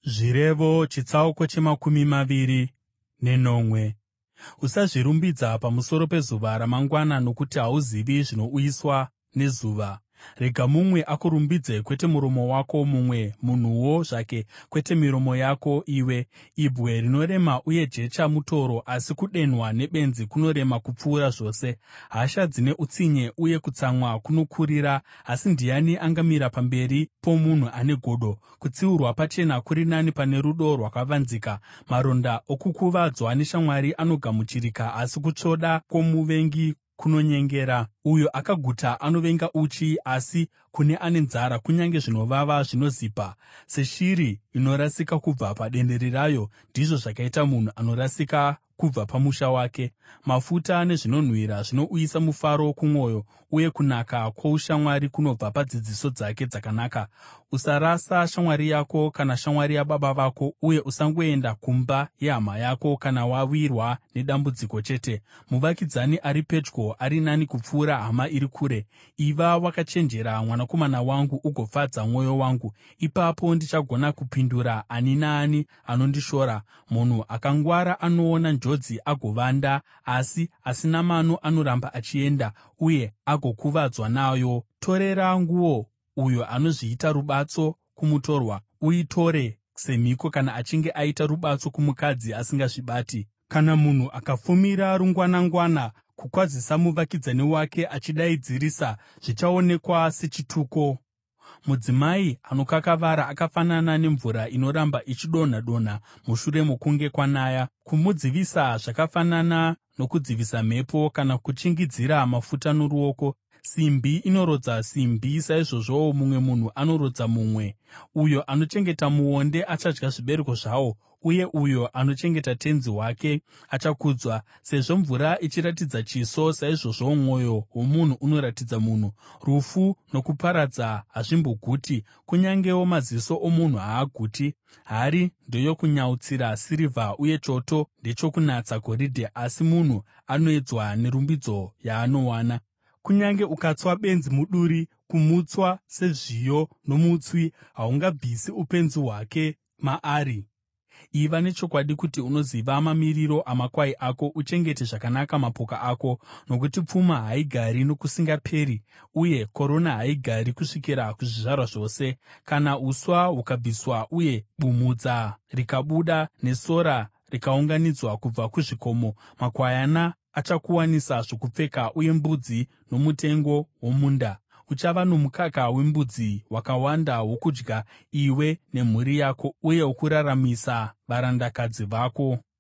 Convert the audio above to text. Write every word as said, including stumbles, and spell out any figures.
Zvirevo chitsauko chemakumi maviri nenomwe. Usazvirumbidza pamusoro pezuva ramangwana, nokuti hauzivi zvinouyiswa nezuva. Rega mumwe akurumbidze, kwete muromo wako, mumwe munhuwo zvake, kwete miromo yako iwe. Ibwe rinorema uye jecha mutoro, asi kudenhwa nebenzi kunorema kupfuura zvose. Hasha dzine utsinye uye kutsamwa kunokurira, asi ndiani angamira pamberi pomunhu ane godo? Kutsiurwa pachena kuri nani pane rudo rwakavanzika. Maronda okukuvadzwa neshamwari anogamuchirika, asi kutsvoda kwomuvengi kunonyengera. Uyo akaguta anovenga uchi, asi kune ane nzara kunyange zvinovava zvinozipa. Seshiri inorasika kubva padendere rayo, ndizvo zvakaita munhu anorasika kubva pamusha wake. Mafuta nezvinonhuhwira zvinouyisa mufaro kumwoyo, uye kunaka kwoushamwari kunobva padzidziso dzake dzakanaka. Usarasa shamwari yako kana shamwari yababa vako, uye usangoenda kumba yehama yako kana wawirwa nedambudziko chete. Muvakidzani ari pedyo ari nani kupfuura hama iri kure. Iva wakachenjera, mwanakomana wangu, ugofadza mwoyo wangu. Ipapo ndichagona kupindura ani naani anondishora. Munhu akangwara anoona njodzi agovanda, asi asina mano anoramba achienda, uye agokuvadzwa nayo. Torera nguo uyo anozviita rubatso kumutorwa, uitore semhiko kana achinge aita rubatso kumukadzi asingazvibati. Kana munhu akafumira rungwanangwana kukwazisa muvakidzani wake achidaidzirisa, zvichaonekwa sechituko. Mudzimai anokakavara akafanana nemvura inoramba ichidonha-donha mushure mokunge kwanaya. Kumudzivisa zvakafanana nokudzivisa mhepo, kana kuchingidzira mafuta noruoko. Simbi inorodza simbi, saizvozvowo mumwe munhu anorodza mumwe. Uyo anochengeta muonde achadya zvibereko zvawo, uye uyo anochengeta tenzi wake achakudzwa. Sezvo mvura ichiratidza chiso, saizvozvowo mwoyo womunhu unoratidza munhu. Rufu nokuparadza hazvimboguti, kunyangewo maziso omunhu haaguti. Hari ndeyokunyautsira sirivha, uye choto ndechokunatsa goridhe, asi munhu anoedzwa nerumbidzo yaanowana. Kunyange ukatswa benzi muduri, kumutswa sezviyo nomutswi, haungabvisi upenzi hwake maari. Iva nechokwadi kuti unoziva mamiriro amakwai ako, uchengete zvakanaka mapoka ako, nokuti pfuma haigari nokusingaperi, uye korona haigari kusvikira kuzvizvarwa zvose. Kana uswa hukabviswa uye bumhudza rikabuda, nesora rikaunganidzwa kubva kuzvikomo, makwayana achakuwanisa zvokupfeka, uye mbudzi nomutengo womunda. Uchava nomukaka wembudzi wakawanda wokudya iwe nemhuri yako, uye wokuraramisa varandakadzi vako.